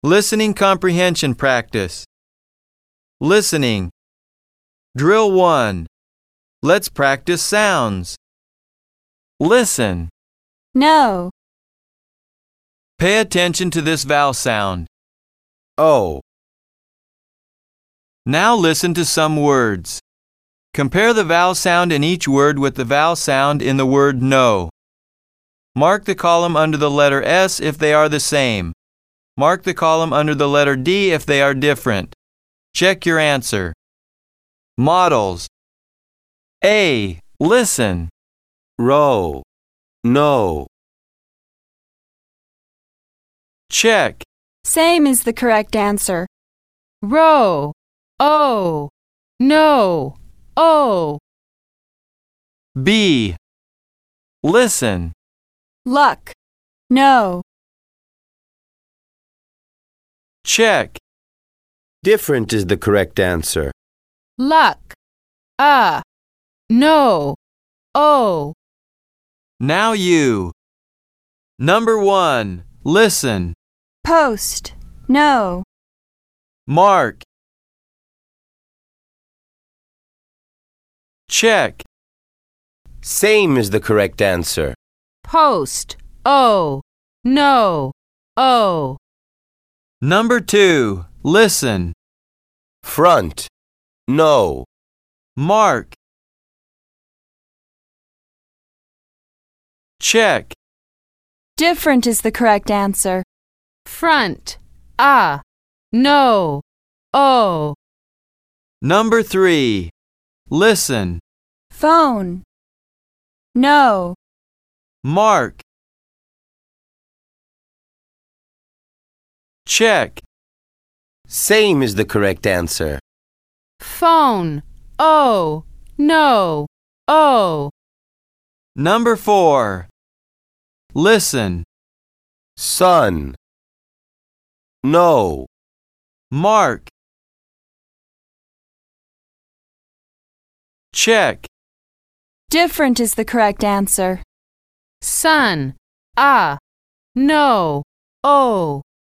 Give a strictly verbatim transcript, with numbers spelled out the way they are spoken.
Listening comprehension practice. Listening. Drill one. Let's practice sounds. Listen. No. Pay attention to this vowel sound. O. Now listen to some words. Compare the vowel sound in each word with the vowel sound in the word no. Mark the column under the letter S if they are the same. Mark the column under the letter D if they are different. Check your answer. Models. A. Listen. Row. No. Check. Same is the correct answer. Row. O. No. O. B. Listen. Luck. No. Check. Different is the correct answer. Luck. A. No. O. Now you. Number one. Listen. Post. No. Mark. Check. Same is the correct answer. Post. O. No. O. Number two. Listen. Front. No. Mark. Check. Different is the correct answer. Front. A. No. O. Number three. Listen. Phone. No. Mark. Check. Same is the correct answer. Phone. O. No. O. Number four. Listen. Sun. No. Mark. Check. Different is the correct answer. Sun. A. No. O.